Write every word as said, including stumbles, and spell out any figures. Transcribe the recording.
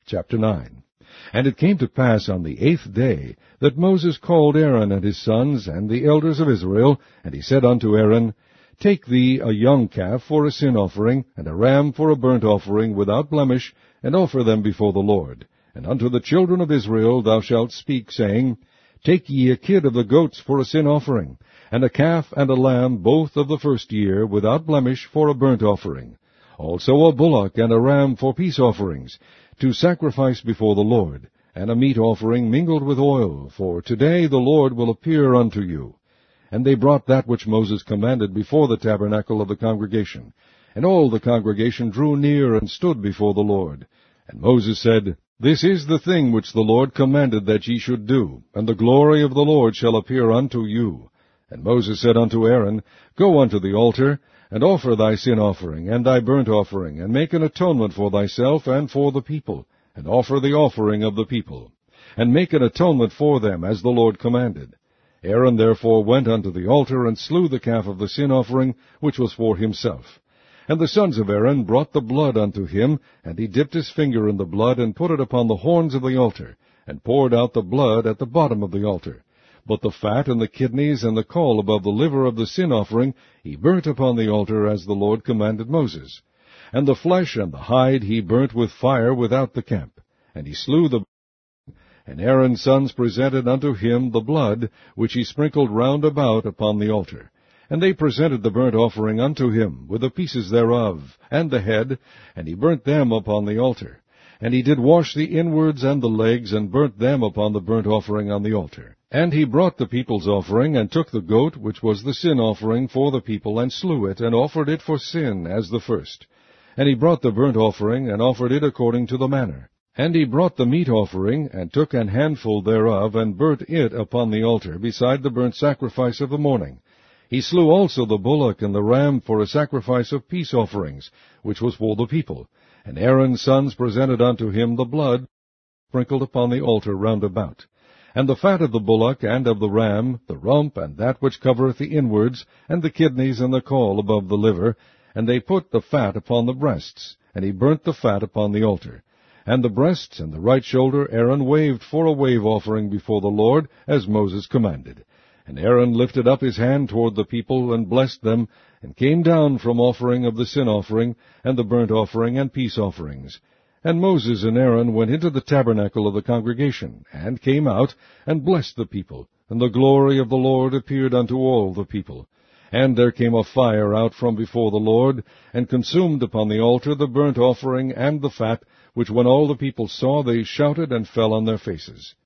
Chapter nine. And it came to pass on the eighth day that Moses called Aaron and his sons and the elders of Israel, and he said unto Aaron, Take thee a young calf for a sin offering, and a ram for a burnt offering without blemish, and offer them before the Lord. And unto the children of Israel thou shalt speak, saying, Take ye a kid of the goats for a sin offering, and a calf and a lamb both of the first year, without blemish, for a burnt offering. Also a bullock and a ram for peace offerings, to sacrifice before the Lord, and a meat offering mingled with oil, for today the Lord will appear unto you. And they brought that which Moses commanded before the tabernacle of the congregation. And all the congregation drew near and stood before the Lord. And Moses said, This is the thing which the Lord commanded that ye should do, and the glory of the Lord shall appear unto you. And Moses said unto Aaron, Go unto the altar, and offer thy sin offering, and thy burnt offering, and make an atonement for thyself and for the people, and offer the offering of the people, and make an atonement for them, as the Lord commanded. Aaron therefore went unto the altar, and slew the calf of the sin offering, which was for himself. And the sons of Aaron brought the blood unto him, and he dipped his finger in the blood, and put it upon the horns of the altar, and poured out the blood at the bottom of the altar. But the fat and the kidneys and the caul above the liver of the sin offering he burnt upon the altar, as the Lord commanded Moses. And the flesh and the hide he burnt with fire without the camp. And he slew the And Aaron's sons presented unto him the blood, which he sprinkled round about upon the altar. And they presented the burnt offering unto him, with the pieces thereof, and the head, and he burnt them upon the altar. And he did wash the inwards and the legs, and burnt them upon the burnt offering on the altar. And he brought the people's offering, and took the goat, which was the sin offering for the people, and slew it, and offered it for sin, as the first. And he brought the burnt offering, and offered it according to the manner. And he brought the meat offering, and took an handful thereof, and burnt it upon the altar, beside the burnt sacrifice of the morning. He slew also the bullock and the ram for a sacrifice of peace offerings, which was for the people. And Aaron's sons presented unto him the blood, sprinkled upon the altar round about. And the fat of the bullock and of the ram, the rump, and that which covereth the inwards, and the kidneys and the caul above the liver, and they put the fat upon the breasts, and he burnt the fat upon the altar. And the breasts and the right shoulder Aaron waved for a wave offering before the Lord, as Moses commanded. And Aaron lifted up his hand toward the people, and blessed them, and came down from offering of the sin offering, and the burnt offering, and peace offerings. And Moses and Aaron went into the tabernacle of the congregation, and came out, and blessed the people. And the glory of the Lord appeared unto all the people. And there came a fire out from before the Lord, and consumed upon the altar the burnt offering and the fat, which when all the people saw, they shouted and fell on their faces.